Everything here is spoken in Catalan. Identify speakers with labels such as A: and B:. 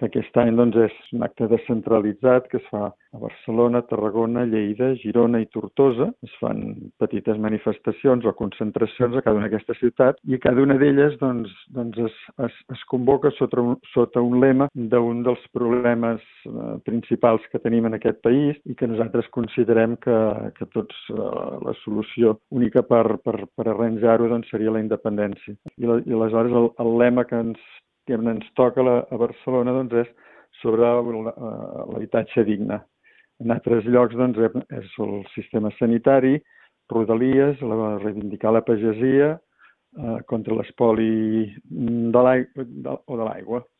A: que aquest any doncs, és un acte descentralitzat que es fa a Barcelona, Tarragona, Lleida, Girona i Tortosa. Es fan petites manifestacions o concentracions a cada una d'aquestes ciutats i cada una d'elles es convoca sota un lema d'un dels problemes principals que tenim en aquest país i que nosaltres considerem que tots la solució única per arranjar-ho doncs, seria la independència. I aleshores el lema que ens toca a Barcelona doncs, és sobre l'habitatge digne. En altres llocs doncs, és el sistema sanitari, Rodalies, reivindicar la pagesia, contra l'espoli de l'aigua.